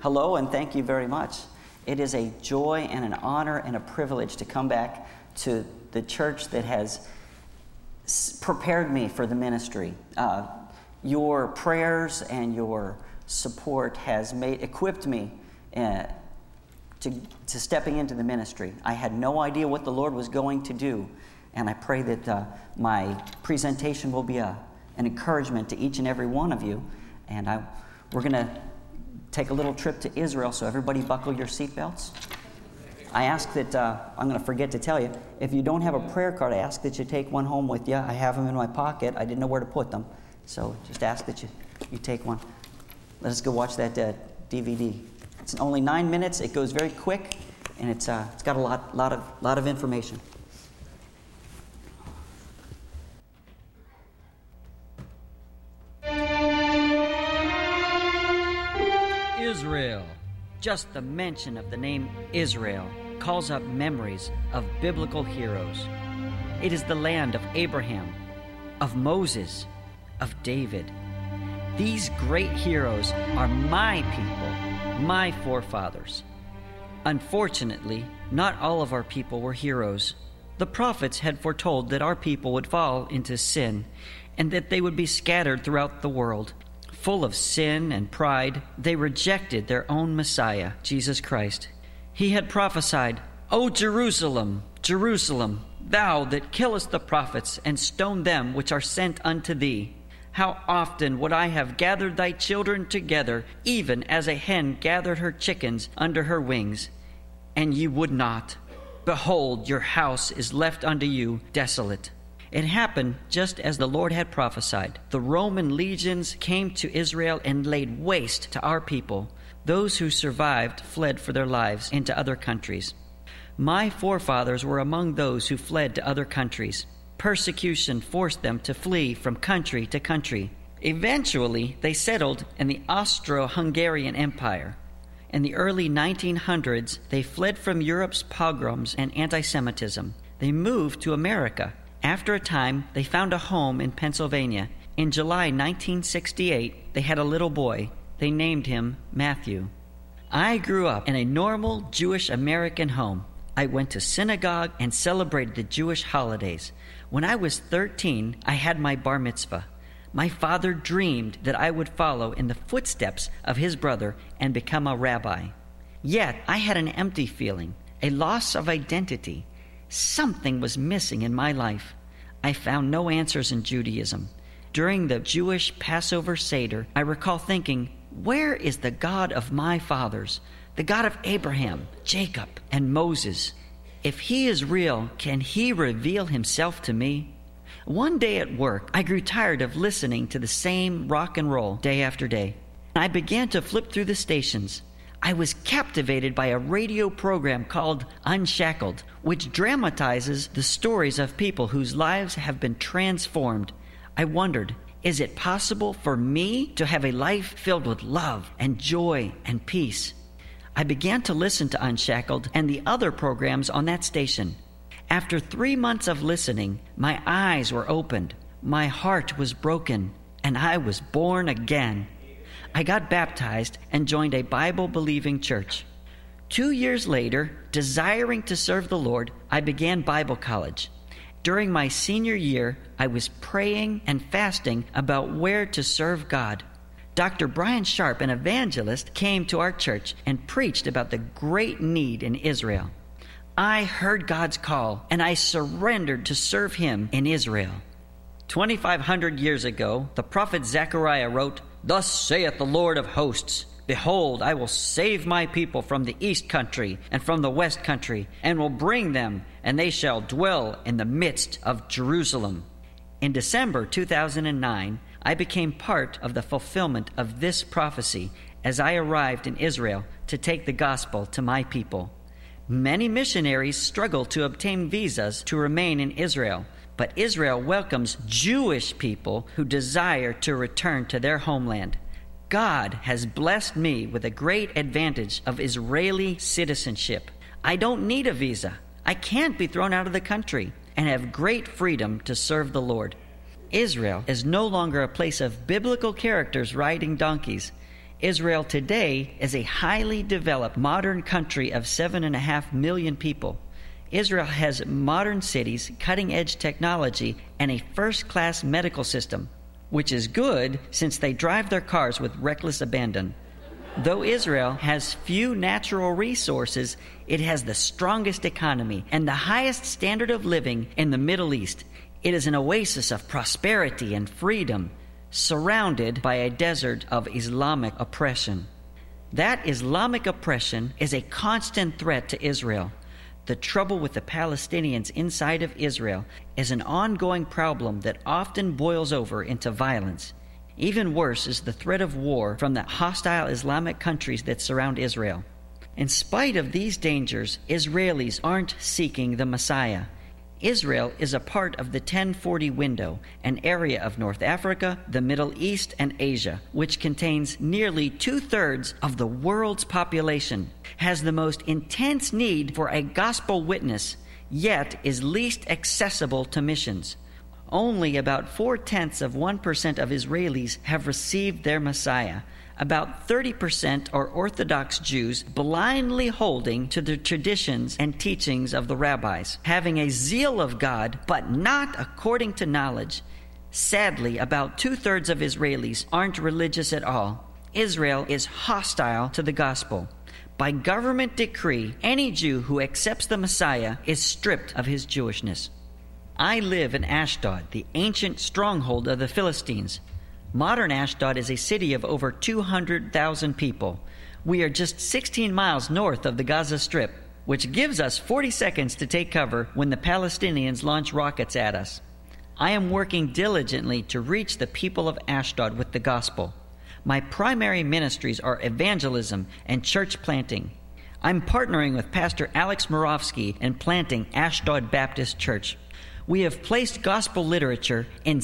hello and thank you very much. It is a joy and an honor and a privilege to come back to the church that has prepared me for the ministry. Your prayers and your support has equipped me to stepping into the ministry. I had no idea what the Lord was going to do, and I pray that my presentation will be an encouragement to each and every one of you. And we're going to take a little trip to Israel, so everybody buckle your seatbelts. I ask that, I'm going to forget to tell you, if you don't have a prayer card, I ask that you take one home with you. I have them in my pocket. I didn't know where to put them, so just ask that you take one. Let us go watch that DVD. It's only 9 minutes. It goes very quick, and it's got a lot of information. Israel. Just the mention of the name Israel calls up memories of biblical heroes. It is the land of Abraham, of Moses, of David. These great heroes are my people, my forefathers. Unfortunately, not all of our people were heroes. The prophets had foretold that our people would fall into sin and that they would be scattered throughout the world. Full of sin and pride, they rejected their own Messiah, Jesus Christ. He had prophesied, "O Jerusalem, Jerusalem, thou that killest the prophets and stone them which are sent unto thee. How often would I have gathered thy children together, even as a hen gathered her chickens under her wings, and ye would not. Behold, your house is left unto you desolate." It happened just as the Lord had prophesied. The Roman legions came to Israel and laid waste to our people. Those who survived fled for their lives into other countries. My forefathers were among those who fled to other countries. Persecution forced them to flee from country to country. Eventually, they settled in the Austro-Hungarian Empire. In the early 1900s, they fled from Europe's pogroms and anti-Semitism. They moved to America. After a time, they found a home in Pennsylvania. In July 1968, they had a little boy. They named him Matthew. I grew up in a normal Jewish American home. I went to synagogue and celebrated the Jewish holidays. When I was 13, I had my bar mitzvah. My father dreamed that I would follow in the footsteps of his brother and become a rabbi. Yet, I had an empty feeling, a loss of identity. Something was missing in my life. I found no answers in Judaism. During the Jewish Passover Seder, I recall thinking, where is the God of my fathers, the God of Abraham, Jacob, and Moses? If he is real, can he reveal himself to me? One day at work, I grew tired of listening to the same rock and roll day after day. I began to flip through the stations. I was captivated by a radio program called Unshackled, which dramatizes the stories of people whose lives have been transformed. I wondered, is it possible for me to have a life filled with love and joy and peace? I began to listen to Unshackled and the other programs on that station. After 3 months of listening, my eyes were opened, my heart was broken, and I was born again. I got baptized and joined a Bible-believing church. 2 years later, desiring to serve the Lord, I began Bible college. During my senior year, I was praying and fasting about where to serve God. Dr. Brian Sharp, an evangelist, came to our church and preached about the great need in Israel. I heard God's call, and I surrendered to serve him in Israel. 2,500 years ago, the prophet Zechariah wrote, "Thus saith the Lord of hosts, Behold, I will save my people from the east country and from the west country, and will bring them, and they shall dwell in the midst of Jerusalem." In December 2009, I became part of the fulfillment of this prophecy as I arrived in Israel to take the gospel to my people. Many missionaries struggle to obtain visas to remain in Israel, but Israel welcomes Jewish people who desire to return to their homeland. God has blessed me with a great advantage of Israeli citizenship. I don't need a visa. I can't be thrown out of the country and have great freedom to serve the Lord. Israel is no longer a place of biblical characters riding donkeys. Israel today is a highly developed modern country of 7.5 million people. Israel has modern cities, cutting-edge technology, and a first-class medical system, which is good since they drive their cars with reckless abandon. Though Israel has few natural resources, it has the strongest economy and the highest standard of living in the Middle East. It is an oasis of prosperity and freedom, surrounded by a desert of Islamic oppression. That Islamic oppression is a constant threat to Israel. The trouble with the Palestinians inside of Israel is an ongoing problem that often boils over into violence. Even worse is the threat of war from the hostile Islamic countries that surround Israel. In spite of these dangers, Israelis aren't seeking the Messiah. Israel is a part of the 1040 window, an area of North Africa, the Middle East, and Asia, which contains nearly 2/3 of the world's population, has the most intense need for a gospel witness, yet is least accessible to missions. Only about 0.4% of Israelis have received their Messiah. About 30% are Orthodox Jews blindly holding to the traditions and teachings of the rabbis, having a zeal of God, but not according to knowledge. Sadly, about 2/3 of Israelis aren't religious at all. Israel is hostile to the gospel. By government decree, any Jew who accepts the Messiah is stripped of his Jewishness. I live in Ashdod, the ancient stronghold of the Philistines. Modern Ashdod is a city of over 200,000 people. We are just 16 miles north of the Gaza Strip, which gives us 40 seconds to take cover when the Palestinians launch rockets at us. I am working diligently to reach the people of Ashdod with the gospel. My primary ministries are evangelism and church planting. I'm partnering with Pastor Alex Murovsky in planting Ashdod Baptist Church. We have placed gospel literature in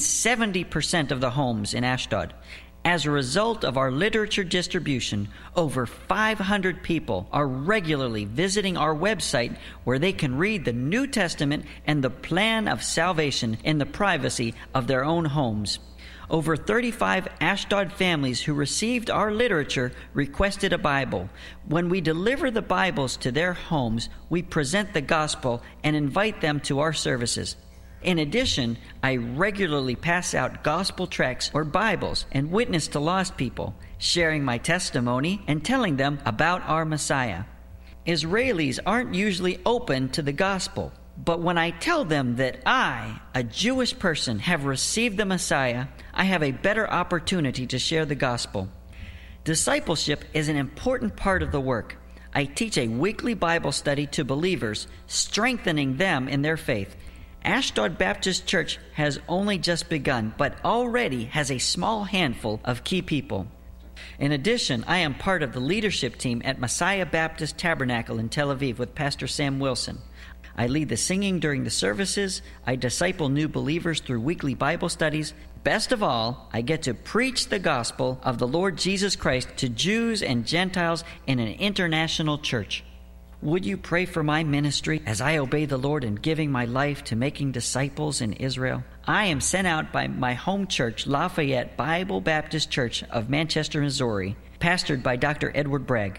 70% of the homes in Ashdod. As a result of our literature distribution, over 500 people are regularly visiting our website where they can read the New Testament and the plan of salvation in the privacy of their own homes. Over 35 Ashdod families who received our literature requested a Bible. When we deliver the Bibles to their homes, we present the gospel and invite them to our services. In addition, I regularly pass out gospel tracts or Bibles and witness to lost people, sharing my testimony and telling them about our Messiah. Israelis aren't usually open to the gospel, but when I tell them that I, a Jewish person, have received the Messiah, I have a better opportunity to share the gospel. Discipleship is an important part of the work. I teach a weekly Bible study to believers, strengthening them in their faith. Ashdod Baptist Church has only just begun, but already has a small handful of key people. In addition, I am part of the leadership team at Messiah Baptist Tabernacle in Tel Aviv with Pastor Sam Wilson. I lead the singing during the services. I disciple new believers through weekly Bible studies. Best of all, I get to preach the gospel of the Lord Jesus Christ to Jews and Gentiles in an international church. Would you pray for my ministry as I obey the Lord in giving my life to making disciples in Israel? I am sent out by my home church, Lafayette Bible Baptist Church of Manchester, Missouri, pastored by Dr. Edward Bragg.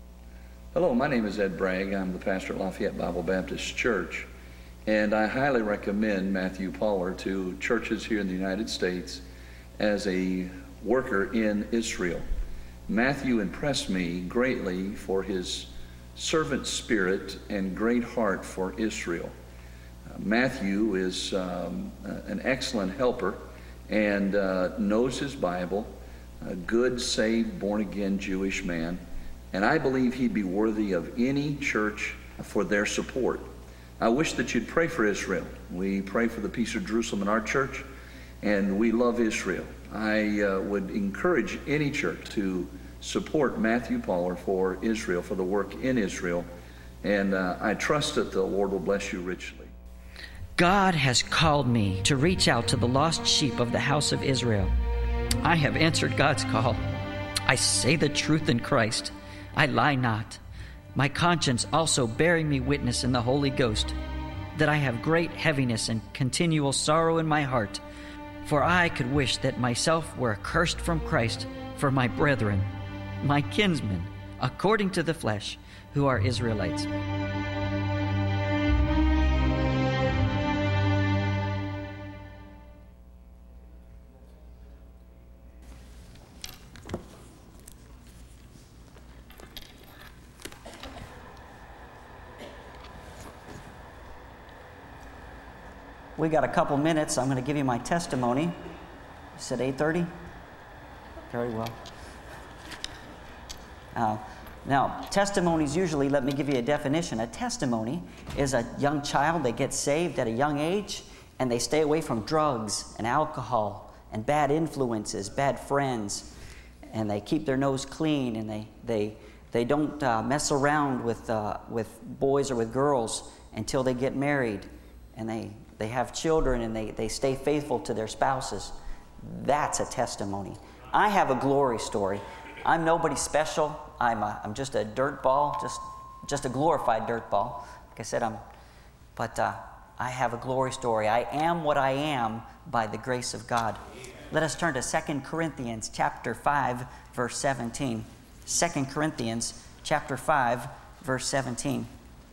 Hello, my name is Ed Bragg. I'm the pastor at Lafayette Bible Baptist Church, and I highly recommend Matthew Poller to churches here in the United States as a worker in Israel. Matthew impressed me greatly for his servant spirit and great heart for Israel. Matthew is an excellent helper and knows his Bible, a good, saved, born-again Jewish man, and I believe he'd be worthy of any church for their support. I wish that you'd pray for Israel. We pray for the peace of Jerusalem in our church, and we love Israel. I would encourage any church to support Matthew Poller for Israel, for the work in Israel, and I trust that the Lord will bless you richly. God has called me to reach out to the lost sheep of the house of Israel. I have answered God's call. I say the truth in Christ. I lie not. My conscience also bearing me witness in the Holy Ghost, that I have great heaviness and continual sorrow in my heart, for I could wish that myself were accursed from Christ for my brethren, my kinsmen, according to the flesh, who are Israelites. We got a couple minutes. I'm going to give you my testimony. You said 8:30? Very well. Now, testimonies usually, let me give you a definition. A testimony is a young child that gets saved at a young age, and they stay away from drugs and alcohol and bad influences, bad friends, and they keep their nose clean, and they don't mess around with boys or with girls until they get married, and they have children, and they stay faithful to their spouses. That's a testimony. I have a glory story. I'm nobody special. I'm just a dirt ball, just a glorified dirt ball. Like I said, I have a glory story. I am what I am by the grace of God. Let us turn to 2 Corinthians chapter 5, verse 17. 2 Corinthians chapter 5, verse 17.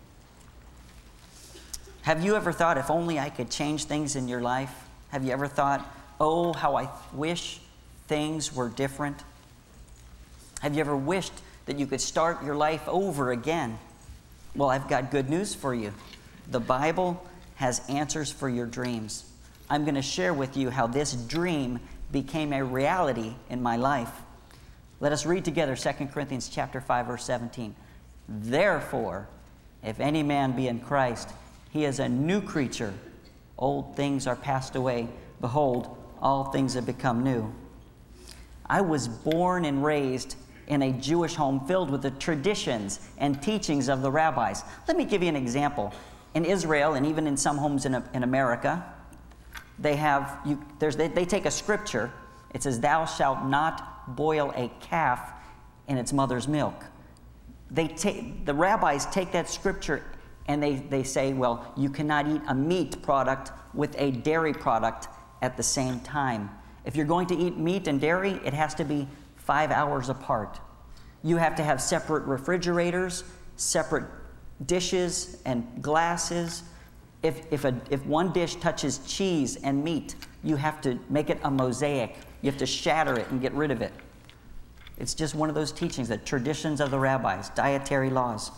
Have you ever thought, if only I could change things in your life? Have you ever thought, oh, how I wish things were different? Have you ever wished that you could start your life over again? Well, I've got good news for you. The Bible has answers for your dreams. I'm going to share with you how this dream became a reality in my life. Let us read together 2 Corinthians chapter 5, verse 17. Therefore, if any man be in Christ, he is a new creature. Old things are passed away. Behold, all things have become new. I was born and raised in a Jewish home filled with the traditions and teachings of the rabbis. Let me give you an example. In Israel, and even in some homes in America, they take a scripture. It says, "Thou shalt not boil a calf in its mother's milk." The rabbis take that scripture and they say, well, you cannot eat a meat product with a dairy product at the same time. If you're going to eat meat and dairy, it has to be 5 hours apart. You have to have separate refrigerators, separate dishes and glasses. If one dish touches cheese and meat, you have to make it a mosaic. You have to shatter it and get rid of it. It's just one of those teachings, the traditions of the rabbis, dietary laws.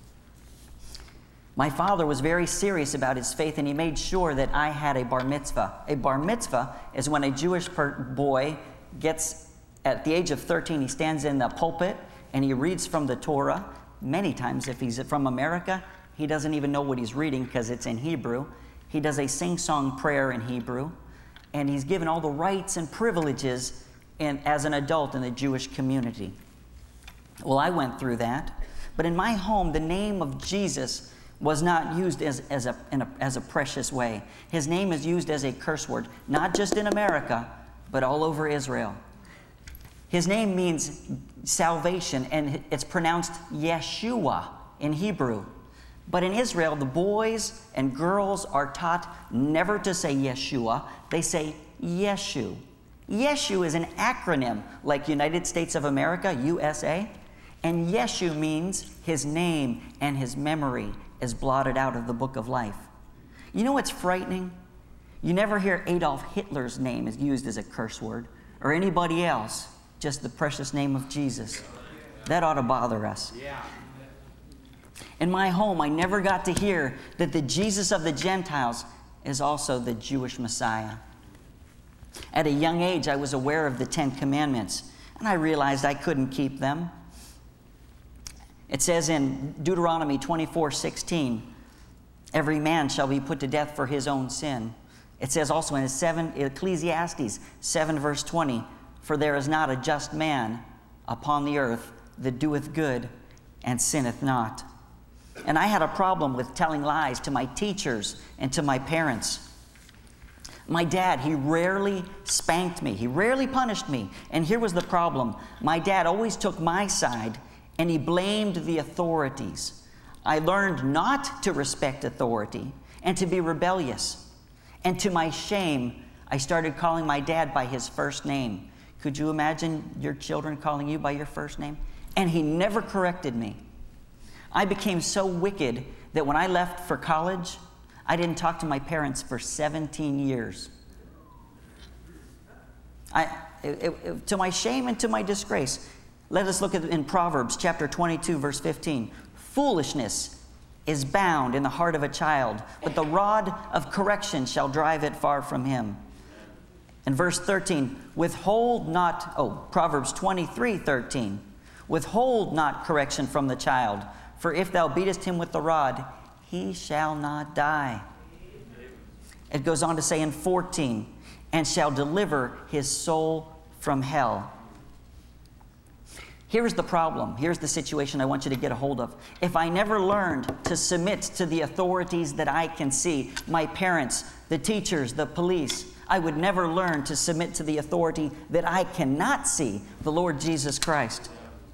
My father was very serious about his faith, and he made sure that I had a bar mitzvah. A bar mitzvah is when a Jewish boy gets, at the age of 13, he stands in the pulpit and he reads from the Torah. Many times, if he's from America, he doesn't even know what he's reading because it's in Hebrew. He does a sing-song prayer in Hebrew, and he's given all the rights and privileges as an adult in the Jewish community. Well, I went through that, but in my home, the name of Jesus was not used as a precious way. His name is used as a curse word, not just in America, but all over Israel. His name means salvation, and it's pronounced Yeshua in Hebrew. But in Israel, the boys and girls are taught never to say Yeshua. They say Yeshu. Yeshu is an acronym like United States of America, USA. And Yeshu means his name and his memory is blotted out of the book of life. You know what's frightening? You never hear Adolf Hitler's name is used as a curse word, or anybody else, just the precious name of Jesus. That ought to bother us. In my home, I never got to hear that the Jesus of the Gentiles is also the Jewish Messiah. At a young age, I was aware of the 10 Commandments, and I realized I couldn't keep them. It says in Deuteronomy 24:16, every man shall be put to death for his own sin. It says also in Ecclesiastes 7 verse 20, for there is not a just man upon the earth that doeth good and sinneth not. And I had a problem with telling lies to my teachers and to my parents. My dad, he rarely spanked me. He rarely punished me. And here was the problem. My dad always took my side, and he blamed the authorities. I learned not to respect authority and to be rebellious. And to my shame, I started calling my dad by his first name. Could you imagine your children calling you by your first name? And he never corrected me. I became so wicked that when I left for college, I didn't talk to my parents for 17 years. To my shame and to my disgrace. Let us look at in Proverbs chapter 22, verse 15. Foolishness is bound in the heart of a child, but the rod of correction shall drive it far from him. And verse 13, Proverbs 23:13. Withhold not correction from the child, for if thou beatest him with the rod, he shall not die. It goes on to say in 14, and shall deliver his soul from hell. Here's the problem. Here's the situation I want you to get a hold of. If I never learned to submit to the authorities that I can see, my parents, the teachers, the police, I would never learn to submit to the authority that I cannot see, the Lord Jesus Christ.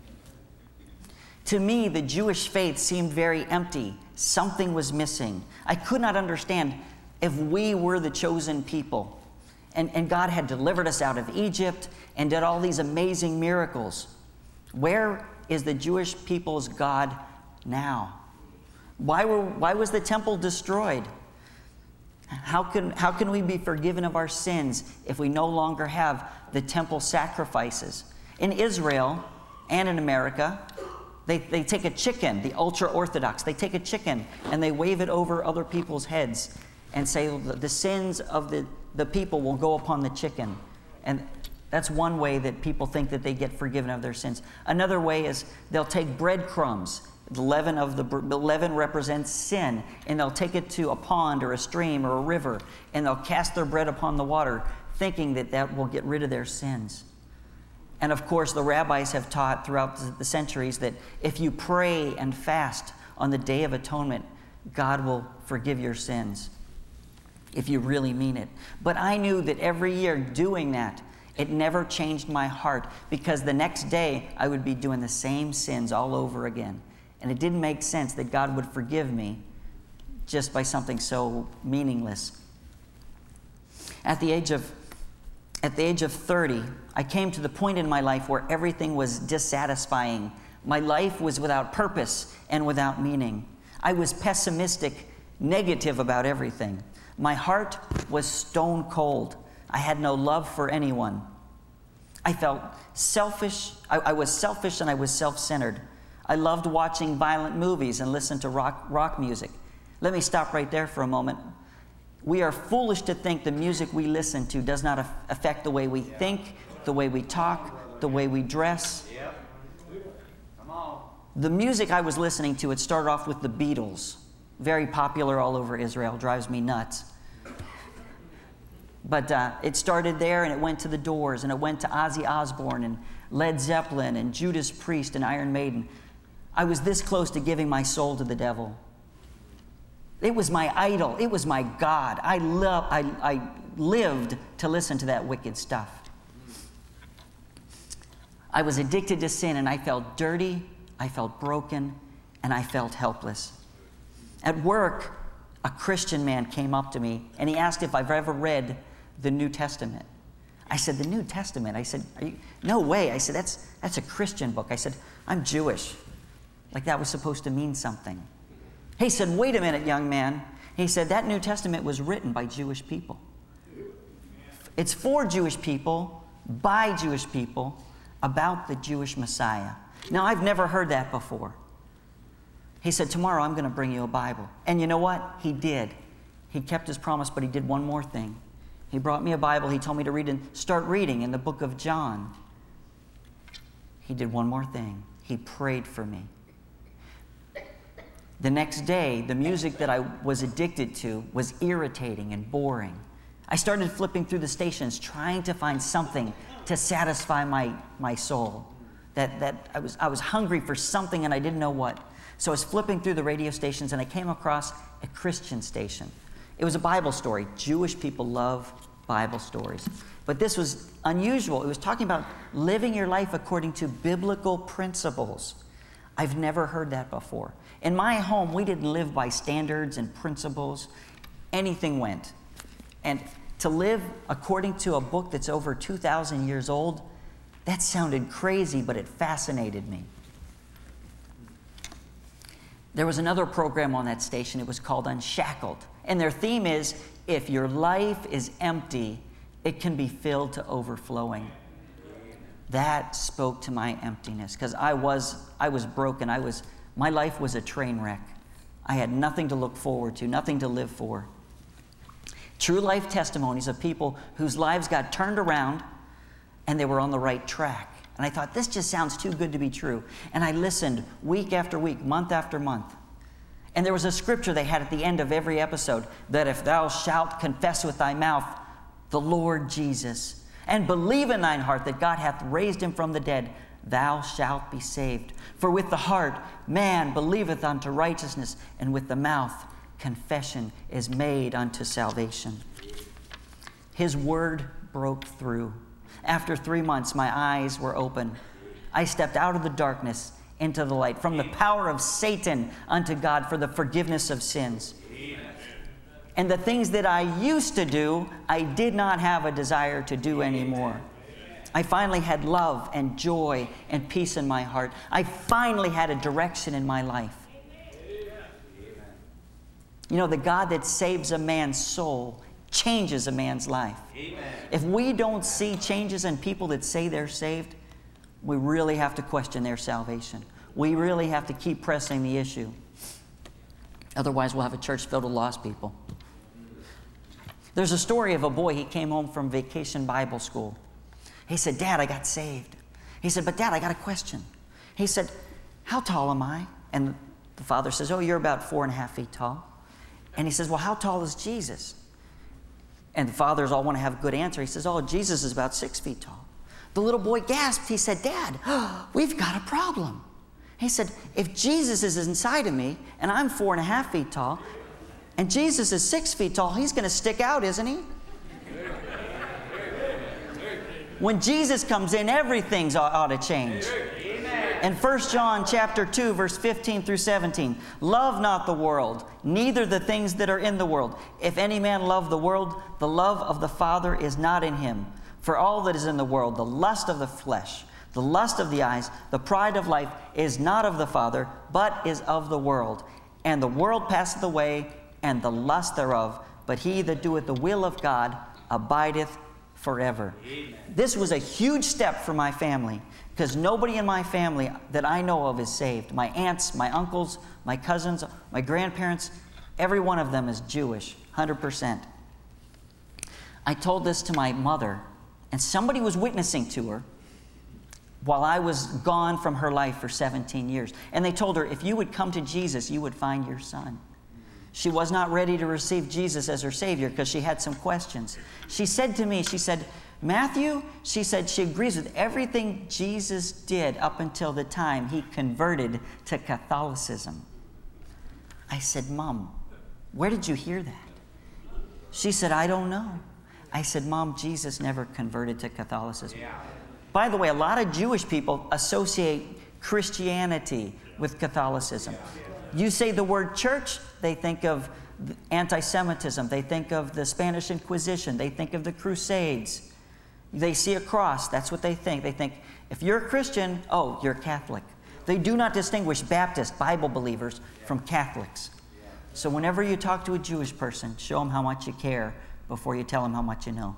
To me, the Jewish faith seemed very empty. Something was missing. I could not understand if we were the chosen people. And God had delivered us out of Egypt and did all these amazing miracles. Where is the Jewish people's God now? Why was the temple destroyed? How can we be forgiven of our sins if we no longer have the temple sacrifices? In Israel and in America, they take a chicken, the ultra-Orthodox, they take a chicken and they wave it over other people's heads and say the sins of the people will go upon the chicken. And that's one way that people think that they get forgiven of their sins. Another way is they'll take breadcrumbs. The leaven represents sin, and they'll take it to a pond or a stream or a river, and they'll cast their bread upon the water, thinking that that will get rid of their sins. And of course, the rabbis have taught throughout the centuries that if you pray and fast on the Day of Atonement, God will forgive your sins, if you really mean it. But I knew that every year doing that, it never changed my heart, because the next day I would be doing the same sins all over again. And it didn't make sense that God would forgive me just by something so meaningless. At the age of 30, I came to the point in my life where everything was dissatisfying. My life was without purpose and without meaning. I was pessimistic, negative about everything. My heart was stone cold. I had no love for anyone. I felt selfish. I was selfish and I was self-centered. I loved watching violent movies and listening to rock music. Let me stop right there for a moment. We are foolish to think the music we listen to does not affect the way we think, the way we talk, the way we dress. The music I was listening to, it started off with the Beatles. Very popular all over Israel, drives me nuts. But it started there, and it went to the Doors, and it went to Ozzy Osbourne and Led Zeppelin and Judas Priest and Iron Maiden. I was this close to giving my soul to the devil. It was my idol. It was my God. I lived to listen to that wicked stuff. I was addicted to sin, and I felt dirty, I felt broken, and I felt helpless. At work, a Christian man came up to me, and he asked if I've ever read the New Testament. I said, the New Testament? I said, no way. I said, that's a Christian book. I said, I'm Jewish. Like that was supposed to mean something. He said, wait a minute, young man. He said, that New Testament was written by Jewish people. It's for Jewish people, by Jewish people, about the Jewish Messiah. Now, I've never heard that before. He said, tomorrow I'm going to bring you a Bible. And you know what? He did. He kept his promise, but he did one more thing. He brought me a Bible. He told me to read and start reading in the book of John. He did one more thing. He prayed for me. The next day, the music that I was addicted to was irritating and boring. I started flipping through the stations, trying to find something to satisfy my soul. That I was hungry for something and I didn't know what. So I was flipping through the radio stations and I came across a Christian station. It was a Bible story. Jewish people love Bible stories. But this was unusual. It was talking about living your life according to biblical principles. I've never heard that before. In my home, we didn't live by standards and principles. Anything went. And to live according to a book that's over 2,000 years old, That sounded crazy, but it fascinated me. There was another program on that station. It was called Unshackled. And their theme is, if your life is empty, it can be filled to overflowing. That spoke to my emptiness, because I was broken. My life was a train wreck. I had nothing to look forward to, nothing to live for. True life testimonies of people whose lives got turned around and they were on the right track. And I thought, this just sounds too good to be true. And I listened week after week, month after month. And there was a scripture they had at the end of every episode, that if thou shalt confess with thy mouth the Lord Jesus, and believe in thine heart that God hath raised him from the dead, thou shalt be saved. For with the heart man believeth unto righteousness, and with the mouth confession is made unto salvation. His word broke through. After 3 months, my eyes were open. I stepped out of the darkness into the light, from the power of Satan unto God for the forgiveness of sins. And the things that I used to do, I did not have a desire to do anymore. I finally had love and joy and peace in my heart. I finally had a direction in my life. You know, the God that saves a man's soul changes a man's life. If we don't see changes in people that say they're saved, we really have to question their salvation. We really have to keep pressing the issue. Otherwise, we'll have a church filled with lost people. There's a story of a boy. He came home from vacation Bible school. He said, Dad, I got saved. He said, but Dad, I got a question. He said, how tall am I? And the father says, oh, you're about 4.5 feet tall. And he says, well, how tall is Jesus? And the fathers all want to have a good answer. He says, oh, Jesus is about 6 feet tall. The little boy gasped. He said, Dad, we've got a problem. He said, if Jesus is inside of me and I'm 4.5 feet tall and Jesus is 6 feet tall, he's going to stick out, isn't he? When Jesus comes in, everything ought to change. In 1 John chapter 2, verse 15 through 17, love not the world, neither the things that are in the world. If any man love the world, the love of the Father is not in him. For all that is in the world, the lust of the flesh, the lust of the eyes, the pride of life, is not of the Father, but is of the world. And the world passeth away, and the lust thereof, but he that doeth the will of God abideth forever. Amen. This was a huge step for my family, because nobody in my family that I know of is saved. My aunts, my uncles, my cousins, my grandparents, every one of them is Jewish, 100%. I told this to my mother, and somebody was witnessing to her while I was gone from her life for 17 years. And they told her, if you would come to Jesus, you would find your son. She was not ready to receive Jesus as her Savior because she had some questions. She said to me, she said, Matthew, she said she agrees with everything Jesus did up until the time he converted to Catholicism. I said, Mom, where did you hear that? She said, I don't know. I said, Mom, Jesus never converted to Catholicism. By the way, a lot of Jewish people associate Christianity with Catholicism. You say the word church, they think of anti-Semitism. They think of the Spanish Inquisition. They think of the Crusades. They see a cross. That's what they think. They think, if you're a Christian, oh, you're Catholic. They do not distinguish Baptist, Bible believers, from Catholics. So whenever you talk to a Jewish person, show them how much you care before you tell them how much you know.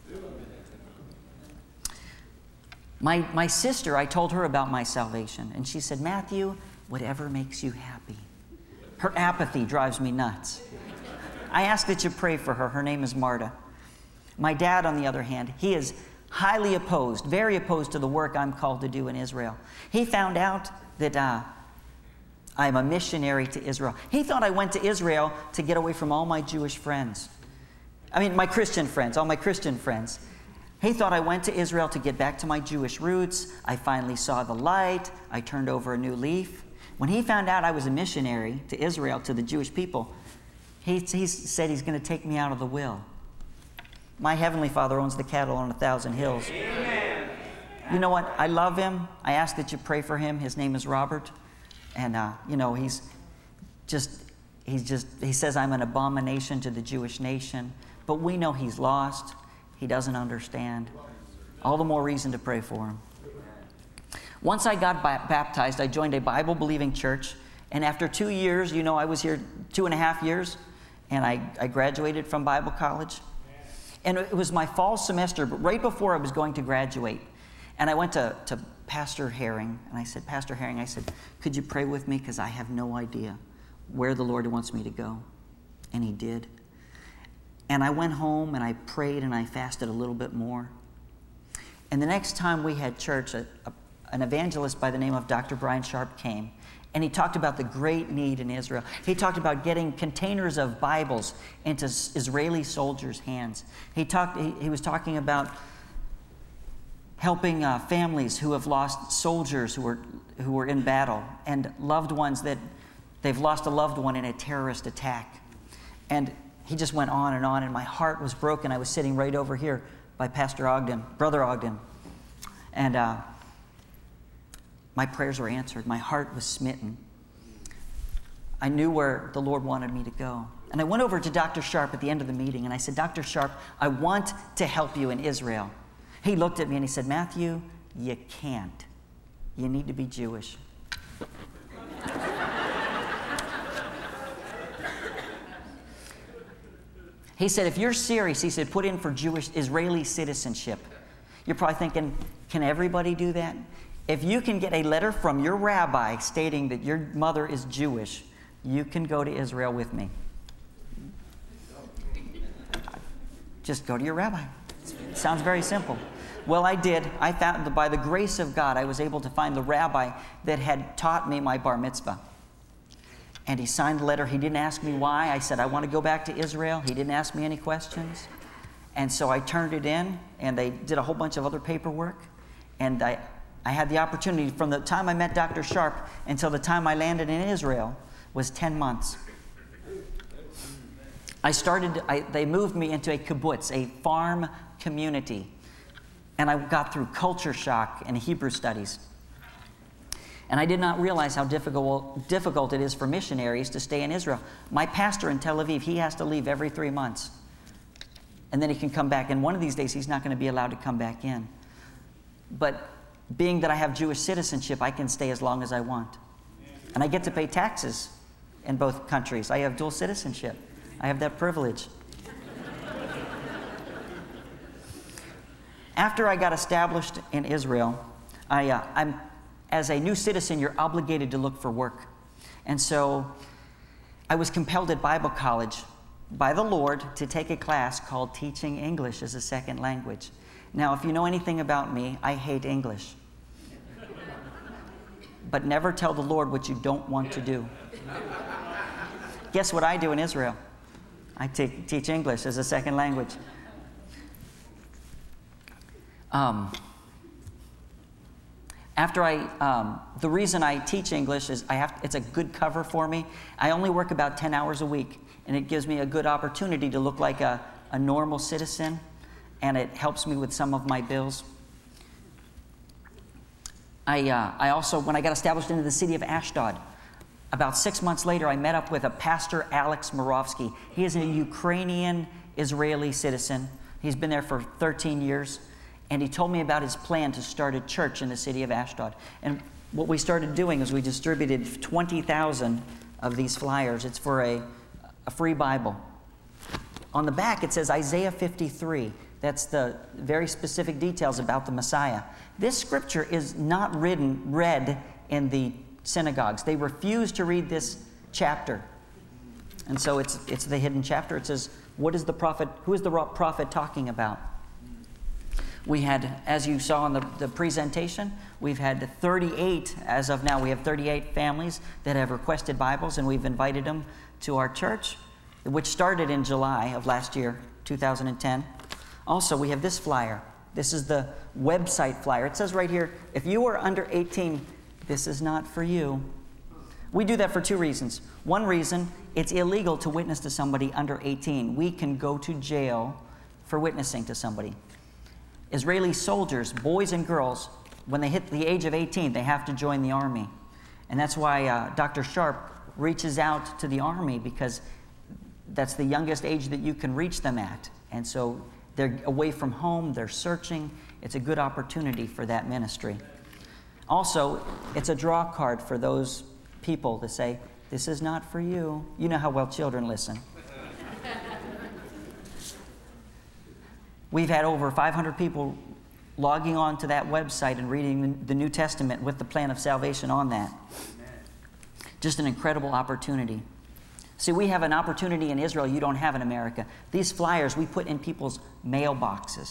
My sister, I told her about my salvation, and she said, Matthew, whatever makes you happy. Her apathy drives me nuts. I ask that you pray for her. Her name is Marta. My dad, on the other hand, he is highly opposed, very opposed to the work I'm called to do in Israel. He found out that I'm a missionary to Israel. He thought I went to Israel to get away from all my Jewish friends. I mean, my Christian friends, all my Christian friends. He thought I went to Israel to get back to my Jewish roots. I finally saw the light. I turned over a new leaf. When he found out I was a missionary to Israel, to the Jewish people, he said he's going to take me out of the will. My Heavenly Father owns the cattle on 1,000 hills. Amen. You know what? I love him. I ask that you pray for him. His name is Robert. And, you know, he says I'm an abomination to the Jewish nation. But we know he's lost. He doesn't understand. All the more reason to pray for him. Once I got baptized, I joined a Bible-believing church. And after 2 years, you know, I was here 2.5 years, and I graduated from Bible college. And it was my fall semester, but right before I was going to graduate. And I went to Pastor Herring, and I said, Pastor Herring, I said, could you pray with me? Because I have no idea where the Lord wants me to go. And he did. And I went home, and I prayed, and I fasted a little bit more. And the next time we had church, an evangelist by the name of Dr. Brian Sharp came, and he talked about the great need in Israel. He talked about getting containers of Bibles into Israeli soldiers' hands. He was talking about helping families who have lost soldiers who were in battle, and loved ones that they've lost a loved one in a terrorist attack. And he just went on, and my heart was broken. I was sitting right over here by Pastor Ogden, Brother Ogden, and my prayers were answered. My heart was smitten. I knew where the Lord wanted me to go. And I went over to Dr. Sharp at the end of the meeting, and I said, Dr. Sharp, I want to help you in Israel. He looked at me and he said, Matthew, you can't. You need to be Jewish. He said, if you're serious, he said, put in for Jewish Israeli citizenship. You're probably thinking, can everybody do that? If you can get a letter from your rabbi stating that your mother is Jewish, you can go to Israel with me. Just go to your rabbi. It sounds very simple. Well, I did. I found that by the grace of God, I was able to find the rabbi that had taught me my bar mitzvah. And he signed the letter. He didn't ask me why. I said, I want to go back to Israel. He didn't ask me any questions. And so I turned it in, and they did a whole bunch of other paperwork. And I had the opportunity, from the time I met Dr. Sharp until the time I landed in Israel, was 10 months. They moved me into a kibbutz, a farm community. And I got through culture shock and Hebrew studies. And I did not realize how difficult it is for missionaries to stay in Israel. My pastor in Tel Aviv, he has to leave every 3 months. And then he can come back. And one of these days, he's not going to be allowed to come back in. But being that I have Jewish citizenship, I can stay as long as I want. And I get to pay taxes in both countries. I have dual citizenship. I have that privilege. After I got established in Israel, as a new citizen, you're obligated to look for work. And so I was compelled at Bible college by the Lord to take a class called Teaching English as a Second Language. Now, if you know anything about me, I hate English. But never tell the Lord what you don't want to do. Guess what I do in Israel? I teach English as a second language. The reason I teach English is it's a good cover for me. I only work about 10 hours a week, and it gives me a good opportunity to look like a normal citizen, and it helps me with some of my bills. I also, when I got established into the city of Ashdod, about 6 months later, I met up with a pastor, Alex Morovsky. He is a Ukrainian Israeli citizen. He's been there for 13 years. And he told me about his plan to start a church in the city of Ashdod. And what we started doing is we distributed 20,000 of these flyers. It's for a free Bible. On the back, it says Isaiah 53. That's the very specific details about the Messiah. This scripture is not read in the synagogues. They refuse to read this chapter. And so it's the hidden chapter. It says, who is the prophet talking about? We had, as you saw in the presentation, we've had 38, as of now, we have 38 families that have requested Bibles, and we've invited them to our church, which started in July of last year, 2010. Also, we have this flyer. This is the website flyer. It says right here, if you are under 18, this is not for you. We do that for 2 reasons. One reason, it's illegal to witness to somebody under 18. We can go to jail for witnessing to somebody. Israeli soldiers, boys and girls, when they hit the age of 18, they have to join the army. And that's why Dr. Sharp reaches out to the army, because that's the youngest age that you can reach them at. And so they're away from home, they're searching. It's a good opportunity for that ministry. Also, it's a draw card for those people to say, this is not for you. You know how well children listen. We've had over 500 people logging on to that website and reading the New Testament with the plan of salvation on that. Just an incredible opportunity. See, we have an opportunity in Israel you don't have in America. These flyers we put in people's mailboxes.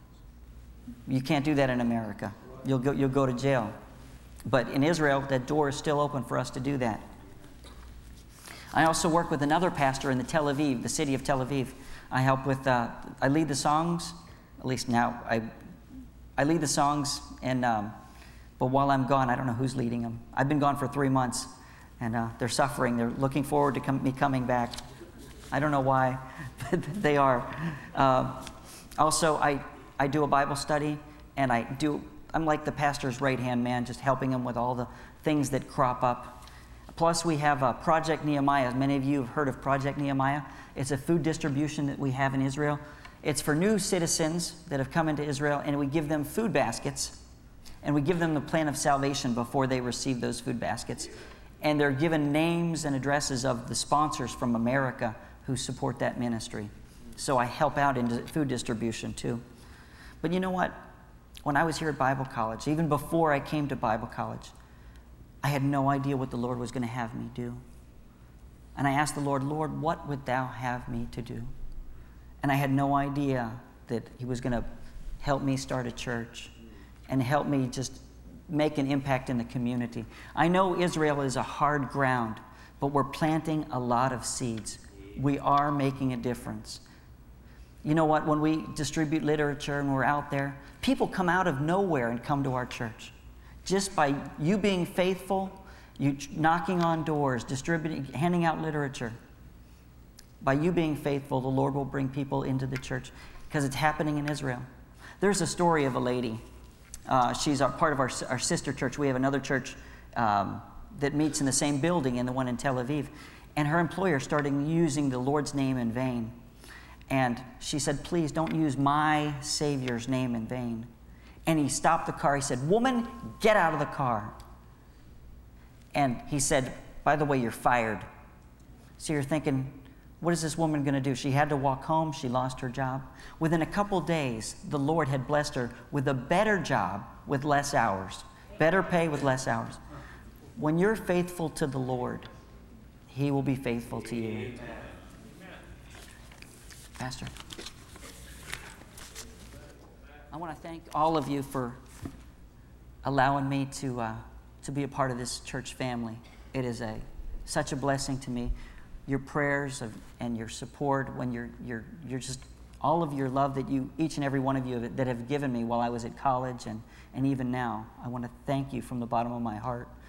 You can't do that in America. You'll go to jail. But in Israel, that door is still open for us to do that. I also work with another pastor in the city of Tel Aviv. I help with, I lead the songs, at least now. I lead the songs, but while I'm gone, I don't know who's leading them. I've been gone for 3 months, and they're suffering. They're looking forward to me coming back. I don't know why, but they are. Also, I do a Bible study, and I'm like the pastor's right-hand man, just helping him with all the things that crop up. Plus, we have Project Nehemiah. Many of you have heard of Project Nehemiah. It's a food distribution that we have in Israel. It's for new citizens that have come into Israel, and we give them food baskets, and we give them the plan of salvation before they receive those food baskets. And they're given names and addresses of the sponsors from America who support that ministry. So I help out in food distribution too. But you know what? When I was here at Bible college, even before I came to Bible college, I had no idea what the Lord was going to have me do. And I asked the Lord, Lord, what would thou have me to do? And I had no idea that he was going to help me start a church and help me just make an impact in the community. I know Israel is a hard ground, but we're planting a lot of seeds. We are making a difference. You know what? When we distribute literature and we're out there, people come out of nowhere and come to our church. Just by you being faithful, you knocking on doors, distributing, handing out literature. By you being faithful, the Lord will bring people into the church because it's happening in Israel. There's a story of a lady. She's part of our sister church. We have another church that meets in the same building in the one in Tel Aviv. And her employer started using the Lord's name in vain. And she said, please don't use my Savior's name in vain. And he stopped the car. He said, woman, get out of the car. And he said, by the way, you're fired. So you're thinking, what is this woman going to do? She had to walk home. She lost her job. Within a couple days, the Lord had blessed her with a better job with less hours, better pay with less hours. When you're faithful to the Lord, he will be faithful to you. Amen. Pastor, I want to thank all of you for allowing me to be a part of this church family. It is such a blessing to me. Your prayers and your support, when you're just all of your love that each and every one of you that have given me while I was at college and even now. I want to thank you from the bottom of my heart.